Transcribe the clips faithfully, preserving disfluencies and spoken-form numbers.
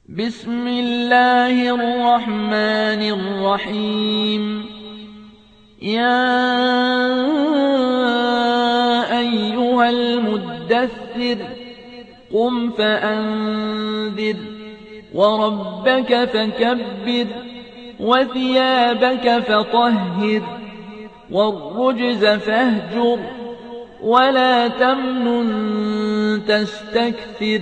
بسم الله الرحمن الرحيم. يا أيها المدثر قم فأنذر وربك فكبر وثيابك فطهر والرجز فاهجر ولا تمنن تستكثر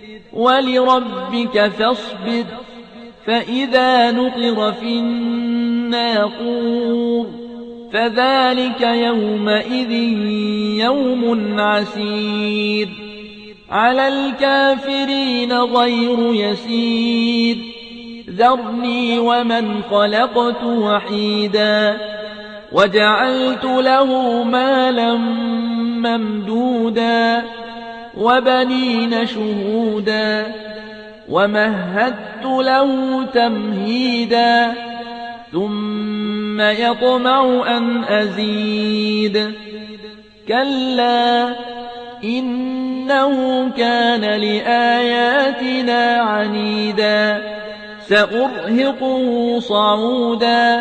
ولربك فاصبر فإذا نقر في الناقور فذلك يومئذ يوم عسير على الكافرين غير يسير. ذرني ومن خلقت وحيدا وجعلت له مالا ممدودا وبنين شهودا ومهدت له تمهيدا ثم يطمع أن أزيد. كلا إنه كان لآياتنا عنيدا سأرهقه صعودا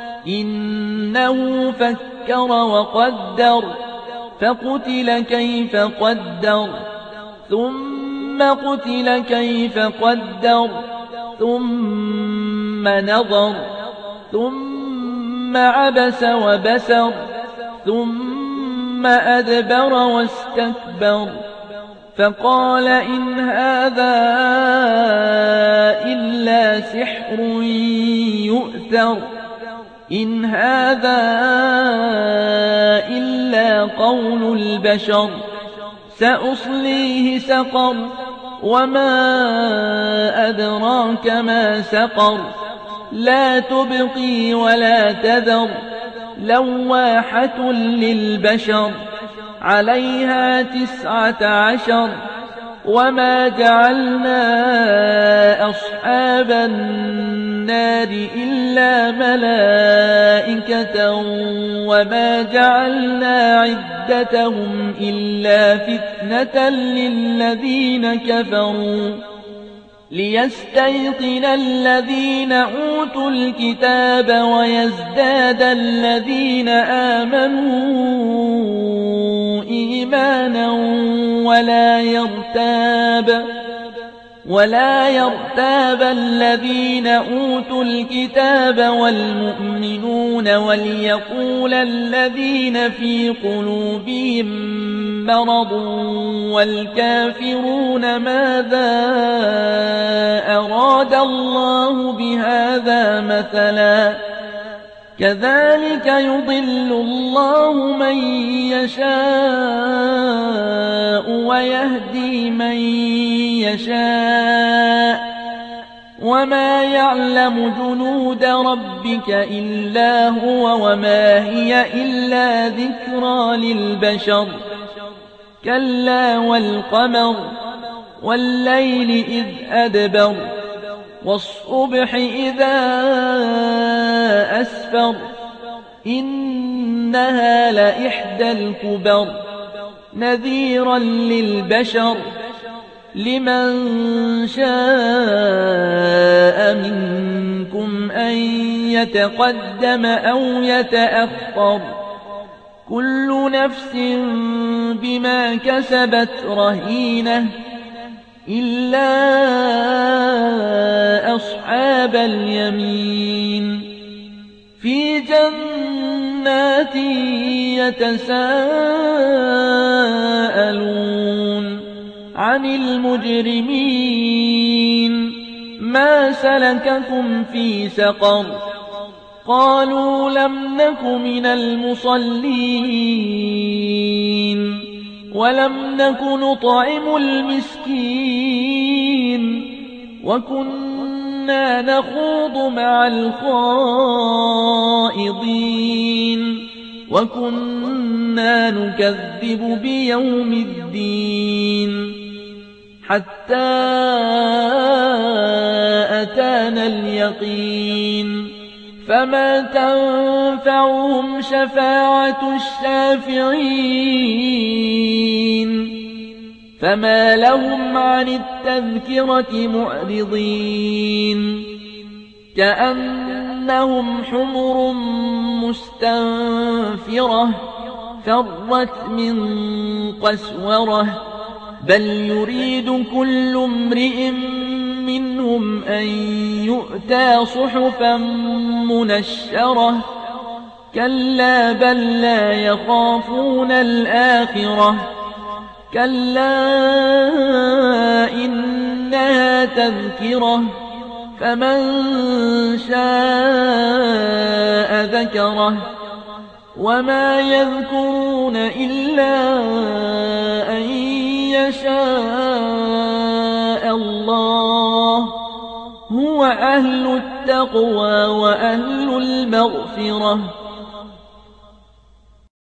إنه فكر وقدر فقتل كيف قدر ثم قتل كيف قدر ثم نظر ثم عبس وبسر ثم أدبر واستكبر فقال إن هذا إلا سحر يؤثر إن هذا إلا قول البشر سأصليه سقر وما أدراك ما سقر لا تبقي ولا تذر لواحة للبشر عليها تسعة عشر وما جعلنا أصحاب النار إلا ملائكة وما جعلنا عدتهم إلا فتنة للذين كفروا ليستيقن الذين أوتوا الكتاب ويزداد الذين آمنوا إيمانا ولا يرتاب ولا يرتاب الذين أوتوا الكتاب والمؤمنون وليقول الذين في قلوبهم مرض والكافرون ماذا أراد الله بهذا مثلا كذلك يضل الله من يشاء ويهدي من يشاء وما يعلم جنود ربك إلا هو وما هي إلا ذكرى للبشر. كلا والقمر والليل إذ أدبر والصبح إذا أسفر إنها لإحدى الكبر نذيرا للبشر لمن شاء منكم أن يتقدم أو يتأخر كل نفس بما كسبت رهينة إلا أصحاب اليمين في جنات يتساءلون عن المجرمين ما سلككم في سقر قالوا لم نك من المصلين ولم نك نطعم المسكين وكنا نخوض مع الخائضين وكنا نكذب بيوم الدين حتى أتانا اليقين فما تنفعهم شفاعة الشافعين فما لهم عن التذكرة معرضين كأنهم حمر مستنفرة فرت من قسورة بل يريد كل امرئ منهم أن يؤتى صحفا منشرة كلا بل لا يخافون الآخرة كلا إنها تذكرة فمن شاء ذكره وما يذكرون إلا أن يشاء الله هو أهل التقوى وأهل المغفرة